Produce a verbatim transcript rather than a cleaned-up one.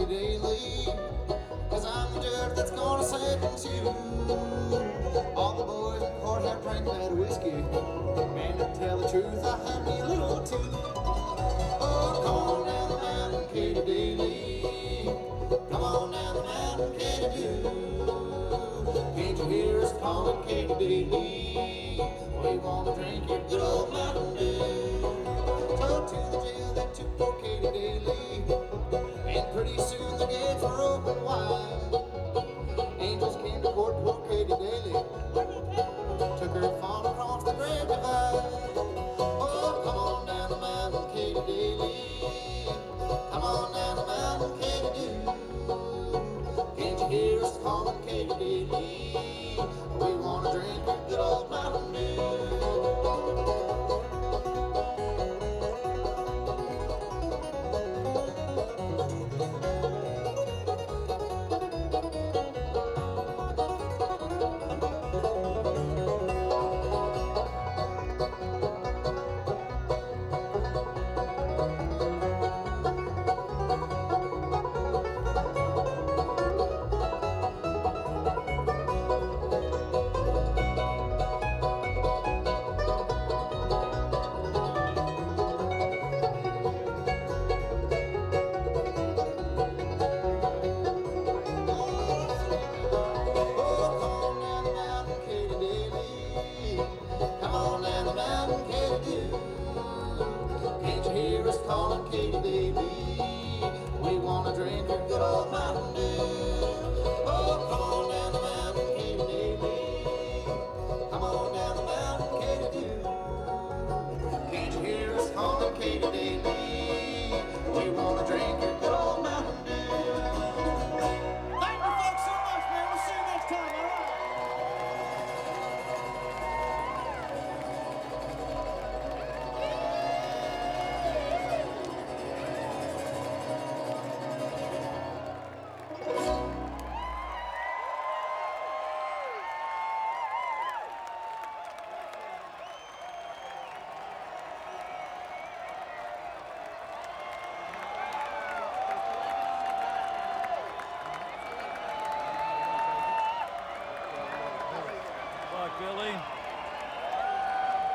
Katy Daly, cause I'm the judge that's gonna sentence you. All the boys in court have drank that whiskey, and to tell the truth, I had me a little too. Oh, come on down the mountain, Katy Daly. Come on down the mountain, Katy Doo. Can't you hear us calling, Katy Daly? We wanna drink your good old Mountain Dew. So to the jail they took poor Katy Daly, and pretty soon the gates were open wide. Angels came to court, poor Katy Daly, took her fall across the great divide. Oh, come on down the mountain, Katy Daly. Come on down the mountain, Katy Doo. Can't you hear us calling, Katy Daly? We wanna drink your good old Mountain Dew. Can't you hear us calling, Katy Daly? We wanna drink your good old Mountain Dew. Oh, come on down the mountain, Katy Daly. Come on down the mountain, Katy Doo. Can't you hear us calling, Katy Daly? We wanna drink your good old Mountain Dew. Thank you folks so much, man. We'll see you next time, all right? Billy.